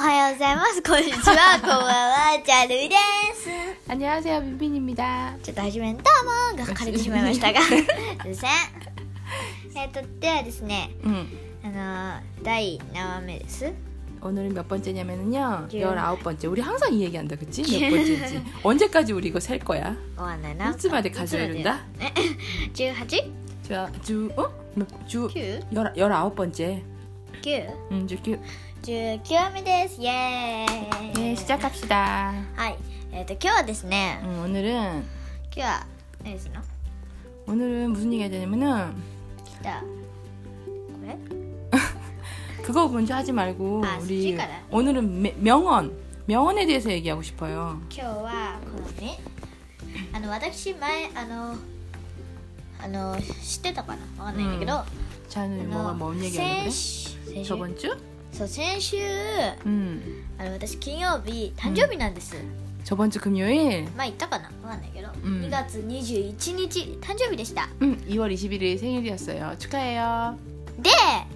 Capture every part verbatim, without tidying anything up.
はようございます。こんにちは。こんばんは。チャルミです。 안녕하세요 빈빈입니다。 ちょっと初めにどうもが枯れてしまいましたがすいません。えっとではですね、 うん、 あの第何話目です？ 오늘은 몇 번째냐면은요 열아홉 번째. 우리 항상 이 얘기한다 그치? 몇 번째인지. 언제까지 우리 이거 셀 거야? 終わんないな。 いつまで数えるんだ? じゅうはち? 자, 주, 어? 주, きゅう? 열, 열아홉 번째. きゅう? 응, 주, 주. じゅうきゅうわめです。イエーイ。 네, 시작합시다. はい。えっと今日はですね、 응, 오늘은 今日は何ですの? 오늘은 무슨 얘기 하자냐면은 じゃあこれ? 그거 먼저 하지 말고 아, 우리 수지가라. 오늘은 매, 명언 명언에 대해서 얘기하고 싶어요. 今日はこのね、あの私前あのあの知ってたかなわかんないんだけど、 자는 뭐가 뭔 얘기하는 그래? 先週 저번 주? そう先週、 음. あの私金曜日誕生日なんです、 저번 주 금요일. まあ言ったかなわかんないけど、 うんにがつにじゅういちにち誕生日でした。 음, 이월 이십일일 생일이었어요. 축하해요. で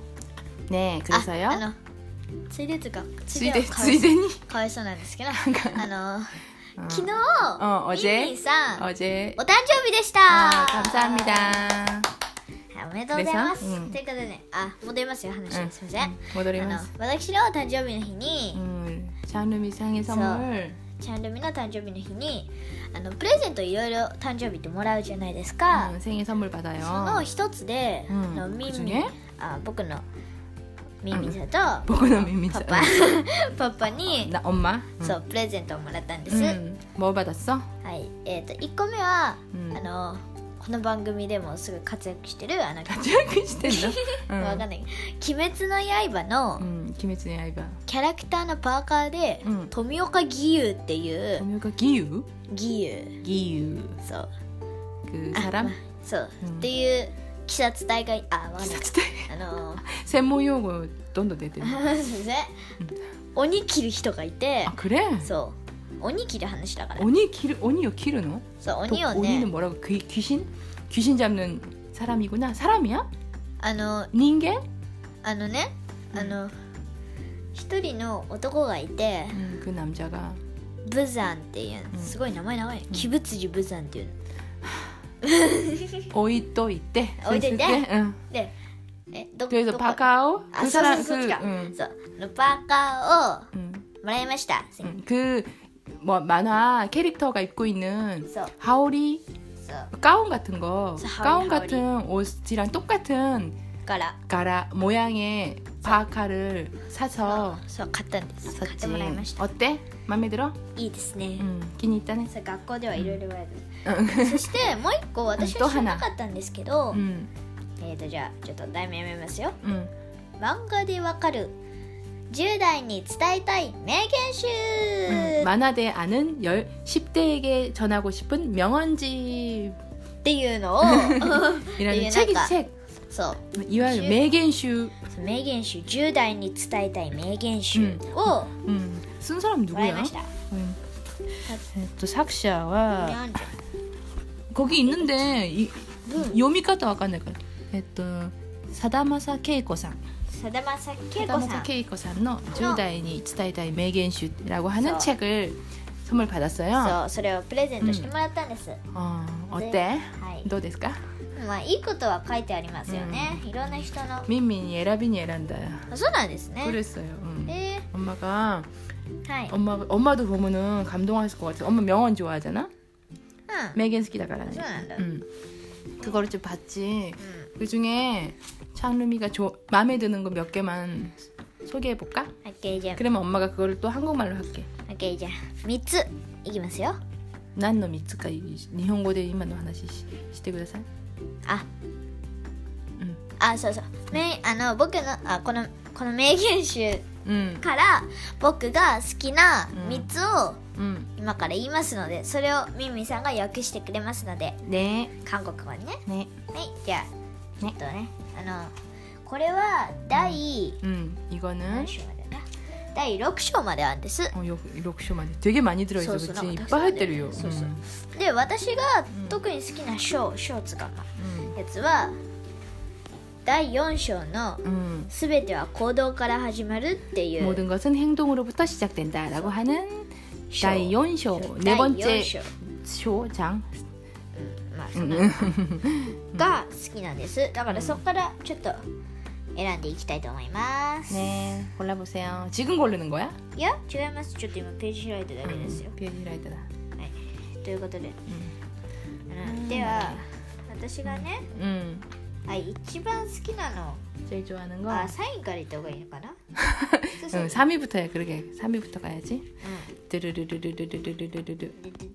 네, 그래서요. あ、あのついでとかついでかわいついでにかわいそうなんですけどあの 어. 昨日、 어, ミン 어제 ミンさん 어제 お誕生日でした。 아, 감사합니다. はい、おめでとうございます。 ですようんということでね、あ、戻りますよ話、 うんすみません。 음, 戻りあのます。 私の誕生日の日に、 음, 장루미 생일 선물. チャンルミの誕生日の日にあのプレゼントいろいろ誕生日ってもらうじゃないですか、 음, 생일 선물 そ 받아요. の一つで、 うんあのミンミン 그중에? あ僕のミンミンさんと、 僕のミンミンさんパパパパに、 나 엄마. 음. そうプレゼントをもらったんです、 음, 뭐 받았어? はいえっ、といっこめは、 うんあのこの番組でもすごい活躍してるあの活躍してんの? わかんない鬼滅の刃の 음, 鬼滅の刃. キャラクターのパーカーで、 うん富岡義勇っていう富岡義勇? 義勇 기유. そう 그 あ 사람? まあそう、 うんっていう鬼殺隊があわかんない 기사대. あの専門用語どんどん出てる. すいません鬼切る人がいて 아, 그래? そう鬼切る話だから鬼切る,鬼を切るの? そう鬼を 도, ね鬼는 뭐라고? 귀, 귀신? 귀신 잡는 사람이구나. 사람이야? あの 닌겐? あのねあの一人の男がいて 음, 그 남자가 ブザンっていううんすごい名前長い鬼仏寺ブザンっていうの 오이또 있대. 오이또 있대? 응. でえど 그래서 どこ 바카오 あ 그 そうそう 사람 そうそっ 그 ちか 응. そうのパーカーを 응. もらいました 응. 그 뭐 만화 캐릭터가 입고 있는 そう 하오리 そう 가운 같은 거 그래서 가운 하오리, 같은 옷이랑 똑같은 から 가라 모양의 파카를 사서 そう買ったんです買って 샀지. もらいました 어때? 마음에 들어? いいですね、 응. 끼니 있다네. そう学校ではいろいろ言われる、 응. そしてもう一個私は知らなかったんですけど、 응. えーとじゃあちょっと題名読みますよ 응. 漫画でわかるじゅう代に伝えたい名言集、 응. 만화대 아는 열, 십 대에게 전하고 싶은 명언집 っていうのを 이라는 이게 책이 뭔가- 책. そう 이와요 슈- 매겐슈. 名言集じゅう代に伝えたい名言集を 음. 쓴 사람 もらい 누구야? ました、 음. 또 삭샤와 なんじゃ 거기 있는데 이, うん 요미카도 와까네가. 또 사다마사 케이코さん. さだまさけいこさ 사다마사 ん 케이코さんのじゅう代に伝えたい名言集라고 하는 서. 책을 선물 받았어요. そうそれをプレゼントしてもらったんです、 어, 어때? はいどうですか? まあいいことは書いてありますよね、いろんな人の 민민이 에라빈이 에란다. あそうなんですね 그랬어요. 응. え 엄마가 ー、はい、 엄마 엄마도 보면은 감동했을 것 같아. 엄마 명언 좋아하잖아. うん 매겐스키다가라네. そうなんだ、 응. 그거를 좀 봤지. うん 그 중에 창루미가 조, 마음에 드는 거 몇 개만 소개해 볼까? オッケーじゃあ 그러면 엄마가 그거를 또 한국말로 할게. オッケーじゃあみっついきますよ 난너 미츠까 일본어대 이만話してください. あ、 うんあそうそうめあの僕のあこのこの名言集 응. から僕が好きなみっつを 응. 今から言いますのでそれをミンミンさんが訳してくれますので 네. 韓国語にね 네. はいじゃあちょねっとねあのこれは第 응. 이거는 何章までだだいろく章まであるんです 어, 요, 록쇼만에 되게 많이 들어있어. 소스 그치? 나가 이빨 할때를요. そうそうで私が特に好きな章章つかな 응. やつはだいよん章の 음. すべては行動から始まるっていう 모든 것은 행동으로부터 시작된다라고 하는 章 다이よん章네 だいよん 번째 章 쇼장 まあそんなが好きなんです。だからそこからちょっと選んでいきたいと思います。 네, 골라보세요. 지금 고르는 거야? いや違います。ちょっと今ページ開いただけですよ。 비엘이라이트다. はい、ということで、 음. あのでは私がね、 음. あ一番好きなの 제일 좋아하는 거. あサインから言った方がいいのかな。 응, 삼 위부터 해. 그러게 삼 위부터 가야지. うん 뚜루루루루루루루루루루.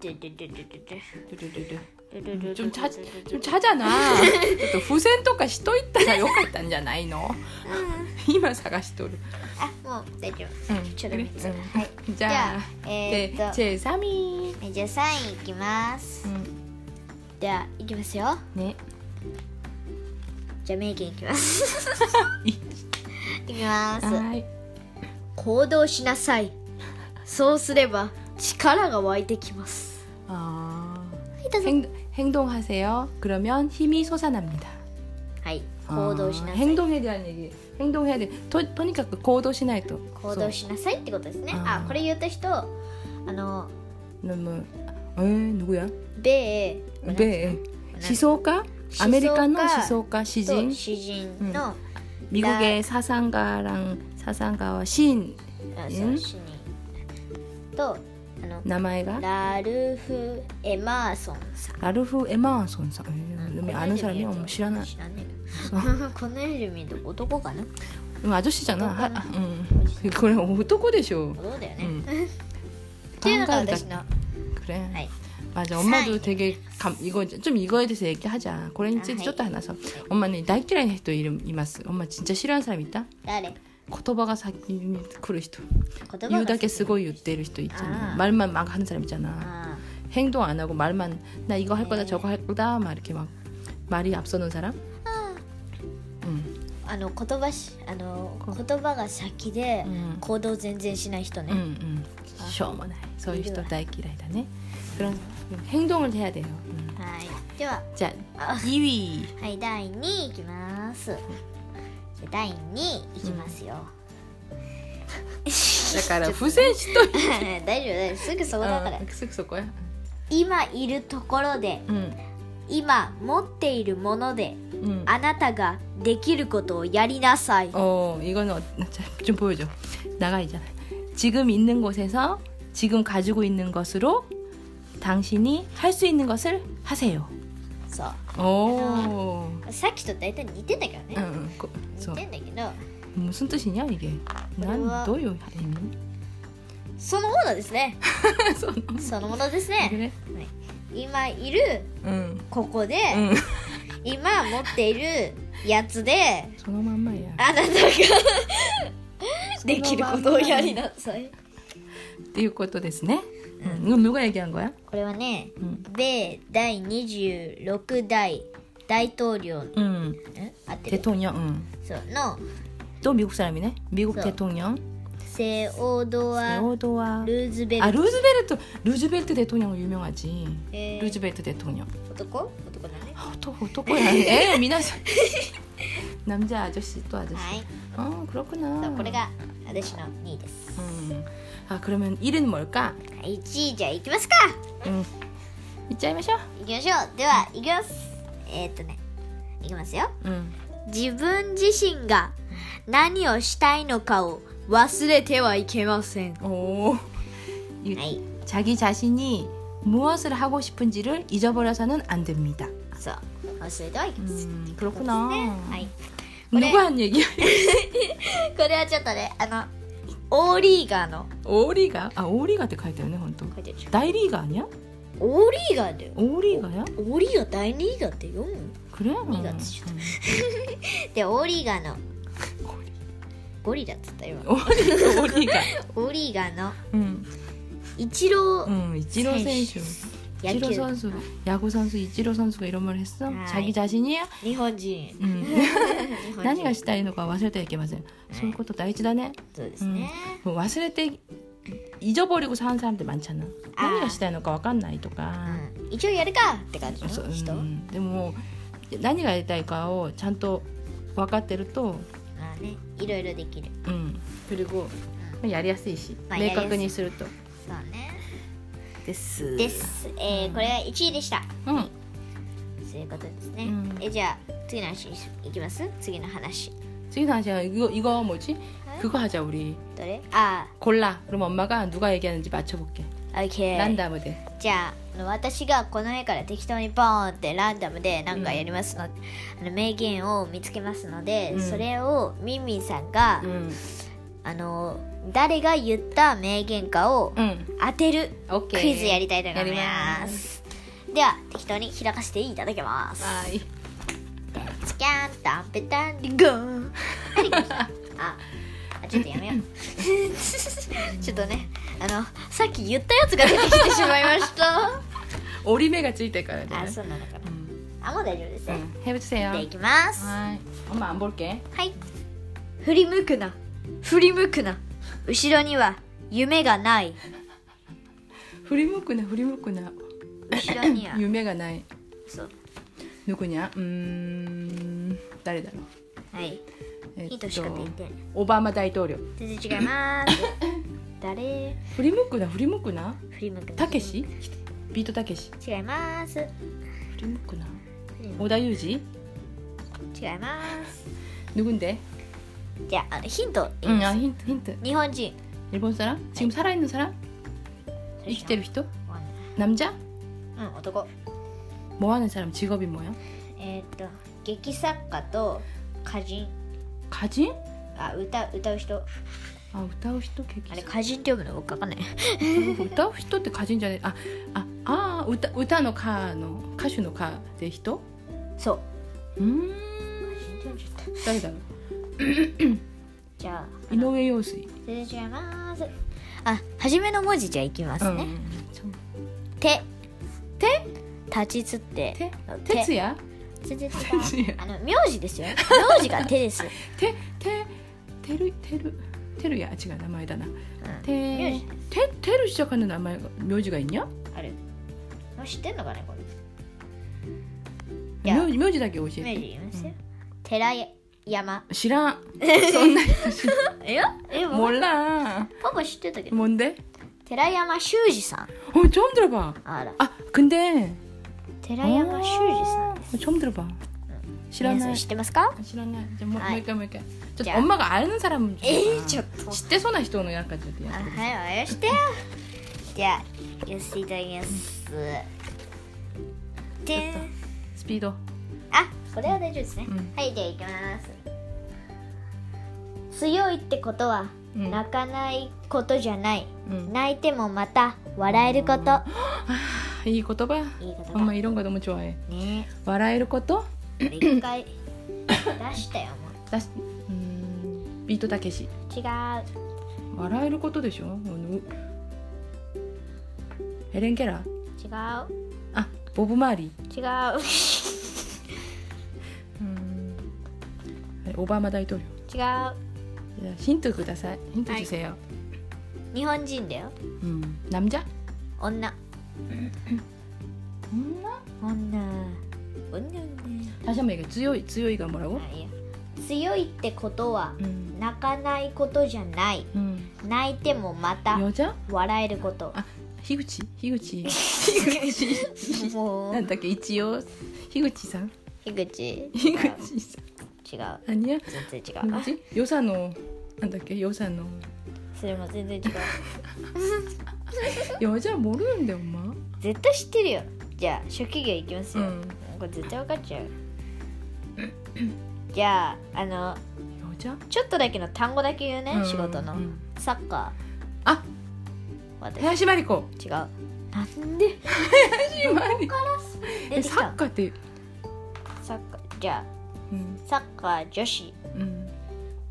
뚜루루루. 좀 찾, 좀 찾아놔. 또 후센토가 시도 있다가 욕했단じゃないの? 今探しとる. あもう大丈夫。 응, ちょっと 그래. 見つ 응. はい。 자, じゃあえ 네, ー、っと 제삼 위. はいじゃあサインいきます。 응. ではいきますよ。 네. じゃあ名言いきます。いきます。 하이. 行動しなさい。そうすれば力が湧いてきます。 아. はいどうぞ。 행, 행동하세요. 그러면 힘이 솟아납니다. はい行動しな 아, さい。 행동에 대한 얘기. 행동해야 돼. 또, とにかく行動しないと. 行動しなさいってことですね。 あーあこれ言った人あの 너무 에 누구야? 米 네. 시소가? 아메리카노 시소가 시진. 詩人の 미국의 사상가랑 사상가와 시인 あそう詩人とあの 나마이가 ラルフ・エマーソンさん。 라르프 에마손 사. 음, 아는 사람이 없知らない. 知らねえよ。この絵で見ると男かな。 음, 아저씨잖아. 어떡하나? 아, 음. 그래男でしょ. そうだよね。 음. っていうのが私の 그래. はい 맞아. 엄마도 되게 감, 이거 좀 이거에 대해서 얘기하자. 고래니 찌 쫓다 하나서. 엄마는 나이키라는人 이름 이마스. 엄마 진짜 싫어하는 사람 있다? 誰 코토바가 사 그런人. 言葉が 유다게 쓰고言ってる人 있잖아. 아. 말만 막 하는 사람 있잖아. あ 행동 안 하고 말만 나 이거 할 거다 네. 저거 할 거다 막 이렇게 막 말이 앞서는 사람? あ 응. あの言葉しあの言葉が先で 응. 行動全然しない人ね。 응, 응. 아. 쇼머나이. 소위 이리와. 人 大嫌いだね. 그런 행동을 해야 돼요. 응. はいでは 자, あ 이 위. はいだいにいいきます。じゃあだいにいいきますよ。 だから不戦士と大丈夫大丈夫すぐそこだから。 쓱 섞어야. 今いるところで 응. 今持っているもので 응. あなたができることをやりなさい。 어, 이거는 어, 자, 좀 보여줘. 나가있잖아. 지금 있는 곳에서 지금 가지고 있는 것으로 당신이 할 수 있는 것을 하세요. そう 오. さっきと大体似てんだけどね。 응, 응. 그, 似 저, てんだけど 무슨 뜻이냐 이게? 난 그리고- 너요 의미? そのものですね。そのものですね。 그래? 今いる 응. ここで、 응. 今持っているやつで 소노맘마야. あなたができることをやりなさい。 っていうことですね. 응. 이건 누가 얘기한 거야? これはね、 응. 米第にじゅうろく代大統領、 응. ん合ってる 대통령. 응. そうの 또 미국 사람이네. 미국 저. 대통령. セオドア・ 세오도아. ルーズベル 아 ト、 루즈벨트. 루즈벨트 대통령 유명하지. えー 루즈벨트 대통령. 男男だね。 아, 또 어떡해야 해? 미나사. 남자 아저씨 또 아저씨. はい、 어 그렇구나. そうこれが私のにいです。 음. 아 그러면 일 위는 뭘까? いちいじゃあいきますか。 음. 이짜이마셔. いきましょう。ではいきます。えー、っとねいきますよ。 음. 自分自身が何をしたいのかを忘れてはいけません。 오. 이, はい、 자기 자신이 무엇을 하고 싶은지를 잊어버려서는 안 됩니다. そう忘れてはいけません。 음, 그렇구나. はい、 누가 한 얘기야? これはちょっとねあのオーリーガーの 오리가? 아 오리가って書いてあるね 本当. 書いてるでしょ。 다이리가 아니야? オーリーガーだよ。 오리가야? オーリーガー第二リーガーって読む 그래? 오리가 음. ちょっとでオーリーガーのゴリラっつったよ。 오리, 오리가. オーリーガーの 음. イチロー 음, 이치로 선수. 이치로 야구 선수. 야구 선수 이치로 선수가 이런 말 했어? 아이. 자기 자신이 日本人 음. 日本人何がしたいのか忘れてはいけません。そういうこと大事だね。 そうですね。 뭐忘れて 잊어버리고 사는 사람들 많잖아. 아. 何がしたいのか分かんないとか。 うん一応やるかって感じのそう人。 うんでも何がやりたいかをちゃんと分かってると、 まあね、いろいろできる。 うん、그리고やりやすいし、 まあ明確にすると。 そうね。 ですです。えー、これがいちいでした。 うん。 そういうことですね。 うん、 えじゃあ次の話いきます。次の話。 次の話は이거 이거 뭐지? 그거 하자 우리. どれ？あ 골라. 그럼 엄마가 누가 얘기하는지 맞춰볼게. あ、OK。 ランダムで。 じゃあ、あの私がこの絵から適当にポーンってランダムで何かやりますの、うん、あの名言を見つけますので、うん、それをミンミンさんが、うん、あの誰が言った名言かを当てるクイズやりたいと思います。では適当に開かせていただきます。はい。スキャンタンペタンリゴン。あ、あ、ちょっとやめよう。ちょっとね、あのさっき言ったやつが出てきてしまいました。 折り目がついてからね。 あ、そうなのかな。うん、あ、もう大丈夫ですね。 うん、해보세요。 でいきます。 はい。엄마 안 볼게。 はい。振り向くな。振り向くな。後ろには夢がない。 振り向くな、振り向くな。 後ろには夢がない。 そう。 누구냐? 음, 誰だろう。 はい。ヒントしか言ってない。 オバマ大統領。 全然違います。誰？ 振り向くな、振り向くな。 振り向くな。 たけし？ビートたけし。 違います。 振り向くな。織田裕二？ 違います。 누군데？ じゃあ、あのヒント。 うん、あ、ヒント、ヒント。 日本人。 일본 사람？지금 살아있는 사람？生きてる人？남자？ うん、男。 뭐 하는 사람? 직업이 뭐야? えっと劇作家と歌人。 歌人？ あ、歌歌う人。 あ、歌う人。劇あれ歌人って呼ぶの僕わかんない。 歌う人って歌人じゃない。あ、あ、あ、歌歌の歌の歌手の歌で人？ そう。 うーん。 歌人って呼んじゃった。 誰だろう。 じゃあ井上陽水。 全然違います。あ、初めの文字じゃいきますね。うん、手。 手？ 立ちつって。 手。哲也？ 全然違う。あの名字ですよ。名字が手です。 手手てるてるてるや違う名前だな。 てててる시작하는名前が名字がいいにゃ？ ある。知ってんのかねこれ。名字名字だけ教えて。 名字言いますよ。寺山。 知らん。そんな人知らん。 え？え、 몰라。 パパ知ってたけど。 뭔데？ 寺山修司さん。 어 처음 들어봐. 알아. 아 근데 寺山修司さんです。 처음 들어봐. 싫어나. 知ってますか? 싫어나. 이제 뭐 뭐일까 뭐일까. 저 자. 엄마가 아는 사람. 에이, 저. 知ってそうな人のやかじゃ。 あ、はい、およしてよ。じゃあ、よしていただきます。でん。 スピード。 あ、これは大丈夫ですね。 うん、 はい、じゃあ行きます。強いってことは、うん、泣かないことじゃない、うん、泣いてもまた笑えること。あいい言葉。いい言葉。엄마 이런 거 너무 좋아해. 네. 笑えること？ 一回出したよもう。 出し、うーん、ビートたけし。 違う。 笑えることでしょ。ヘレンケラー。 違う。 あ、ボブマーリー。違う。 うーん、オバマ大統領。 違う。 ヒントください。ヒント주세요。はい、 日本人だよ。 うん。남자？ 女。 女？ 女。女ね。 다시 한번 얘기해. 強い強いが뭐라고？ 強いってことは、うん、泣かないことじゃない、うん、泣いてもまた笑えること。 あ、樋口樋口樋口もうなんだっけ一応樋口さん樋口樋口さん違う。 何や全然違う。 よさのなんだっけよさのそれも全然違う。 よじゃあ모르는데 엄마。 絶対知ってるよ。じゃあ職業いきますよ。うん、これ絶対分かっちゃう。じゃああのちょっとだけの単語だけ言うね、うん、仕事の、うん、サッカー。 あ、林真理子。 違う。なんで林真理子えサッカーってサッカーじゃあ、うん、サッカー女子、うん、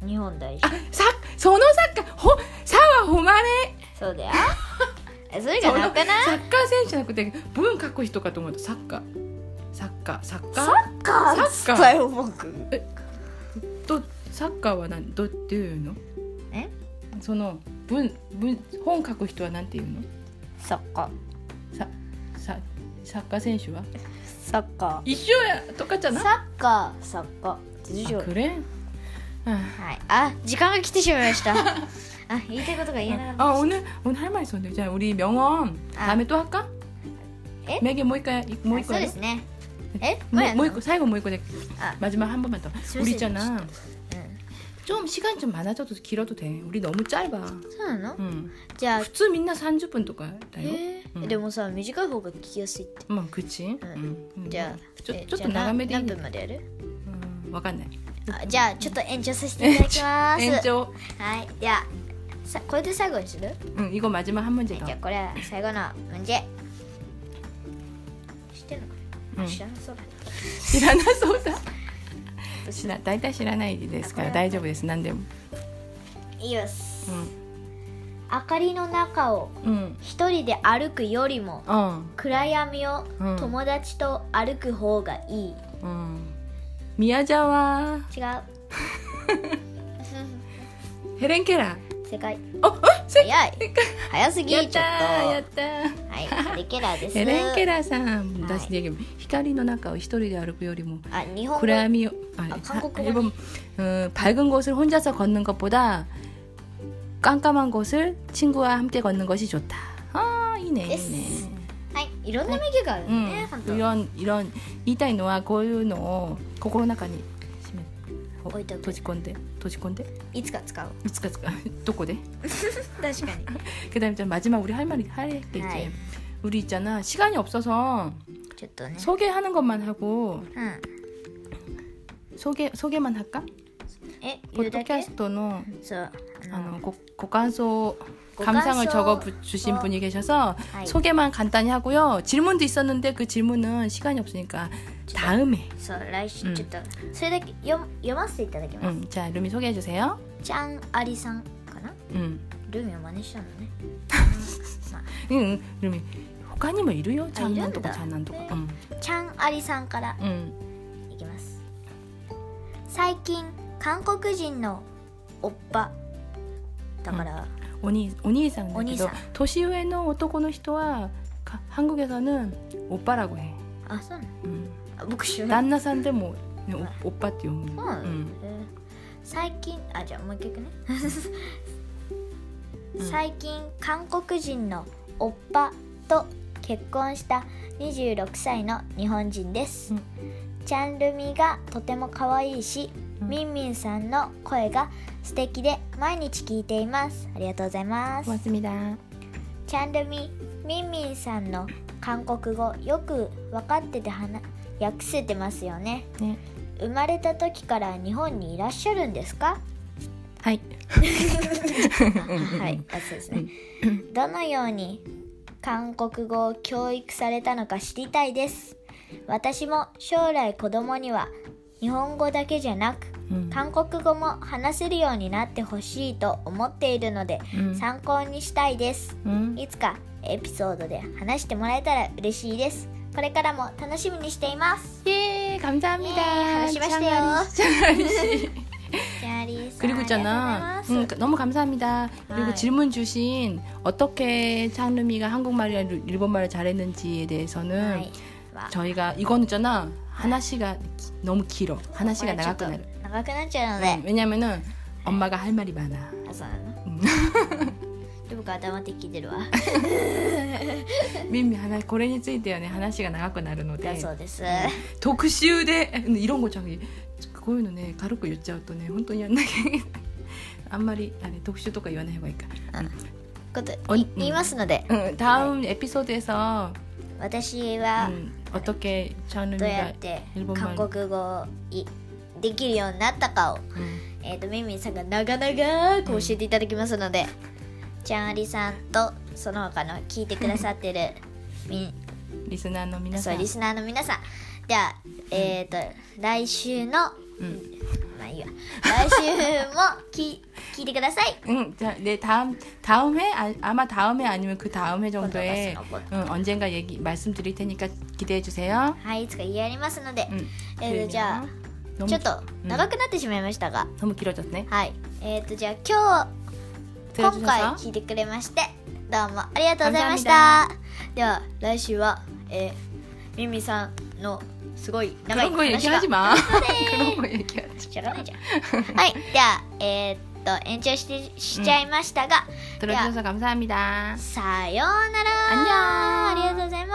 日本代表。 あ、サそのサッカーほサはほまれ。 そうだよ。それがなくない？ サッカー選手じゃなくて文書く人かと思った。サッカーサッカーサッカーサッカーサッカーよ僕。 えとサッカーは何どっていうの？ え？ その文文本書く人はなんていうの？ サッカー。ささサッカー選手はサッカー一緒や똑같잖아 サッカーサッカーあ그래 はい、あ、時間が来てしまいましたあ、言いたいことが言えなかった。 아 오늘 오늘 할 말 있었는데 자 우리 명언 다음에 또 할까? 에? 매개 뭐 있까 뭐 있까? そうですね。え? 뭐 있고最後뭐 있고 아. 마지막 한 번만 더. 우리 있잖아. 좀 시간 좀 많아져도 길어도 돼. 우리 너무 짧아. そうなの? 응. じゃあ普通みんなさんじゅっぷんとかだよ. でもさ、短い方が聞きやすいって。 まあ、그치. じゃあちょっと長めでいい。 何分までやる？ わかんない。 じゃあちょっと延長させていただきます。 延長。 はい。ではさこれで最後にする？ うん、이거 마지막 한 문제 더. じゃあこれは最後の문제。知ってるのかな？知らなそうだ。 知らなそうだ。知ら大体知らないですから大丈夫です。何でも。 いいです。明かりの中を一人で歩くよりも、うん、暗闇を友達と歩く方がいい。うん、 미야자와。 違う。 ヘレンケラー。 正解。 あ、 早い。早すぎちょっと。 やったはい、ヘレンケラーです。 ヘレンケラーさん、私で光の中を一人で歩くよりも暗闇を、일본 밝은 곳을 혼자서 걷는 것보다 깜깜한 곳을 친구와 함께 걷는 것이 좋다. 아, 이네, 이네. はい、いろんなメニューがあるね。 이런 이런 言いたいのはこういうのを心の中に置いておく。 閉じ込んで閉じ込んでいつか使う。 いつか使う。どこで？ 確かに。 그다음에 마지막 우리 할 말이 할 게 이제 우리 있잖아 시간이 없어서 소개하는 것만 하고 응. 소개 소개만 할까? 에? 포드캐스트는 아, 고감소 감상을 적어 주신 분이 계셔서 소개만 간단히 하고요. 질문도 있었는데 그 질문은 시간이 없으니까 다음에. そう、来週ちょっとそれだけ読読ませていただきます。 음, 자, 루미 소개해 주세요. ちゃんありさんかな? 음. ルミを真似したのね。 응, 루미. 他にもいるよ。ちゃんなんとかちゃんなんとか。うん。 ちゃんありさんからいきます。最近韓国人のおっぱだから。 お兄お兄さんだけど年上の男の人は한국에서는 오빠라고 해. 아,そうなの? 응. 아,僕知らない. 난나さんでもオッパって呼ぶ. 응.最近あじゃあもう一回ね. 最近韓国人のおっぱと結婚したにじゅうろくさいの日本人です。チャンルミがとても可愛いし、ミンミンさんの声が素敵で毎日聞いています。ありがとうございます。 고맙습니다。 チャンルミ、ミンミンさんの韓国語よく分かってて話訳せてますよね。ね。生まれた時から日本にいらっしゃるんですか？ はい。 はい、そうですね。どのように韓国語を教育されたのか知りたいです。私も将来子供には日本語だけじゃなく、うん、韓国語も話せるようになってほしいと思っているので、うん、参考にしたいです、うん、いつかエピソードで話してもらえたら嬉しいです。これからも楽しみにしています。 예、감사합니다。 話しましたよ。 그리고 있잖아. 응, 너무 감사합니다. 그리고 아, 질문 주신 어떻게 창르미가 한국말이나 일본말을 잘했는지에 대해서는 아, 저희가 이거는 있잖아. 하나씩가 너무 길어. 하나씩가 나가고 나. 나가고 나잖아. 응, 왜냐면은 엄마가 할 말이 많아. 응. 僕は黙って聞いてるわ。 ミンミンこれについてはね話が長くなるので。 そうです。 特集で이런 거 저기こういうのね軽く言っちゃうとね本当にやんなきゃいけない。あんまりあれ特集とか言わない方がいいか。 こと言いますので。 うん。다음 에피소드에서 私はどうやって韓国語をできるようになったかをえっとミンミンさんが長々く教えていただきますので。ちゃんありさんとその他の聞いてくださってるリスナーの皆さん、 そうリスナーの皆さんでは、えっと来週の、うん、まあいいわ来週もき聞いてください。 응、네 다음 다음 회 아, 아마 다음 회 아니면 그 다음 회 정도에 응, 언젠가 얘기 말씀드릴 테니까 기대해 주세요. はい、いつかやりますので、うん、えー、じゃあちょっと長くなってしまいましたが、 너무 길어졌네。 はい、えっとじゃあ今日今回聞いてくれましてどうもありがとうございました。では来週は、えー、 ミミさんのすごい長い話が。그런 거 얘기하지 마. 그런 거 얘기하지. 知らないじゃん。はい、ではえー、っと延長してしちゃいましたが、 들어주셔서 감사합니다. さようなら。 안녕。 ありがとうございます。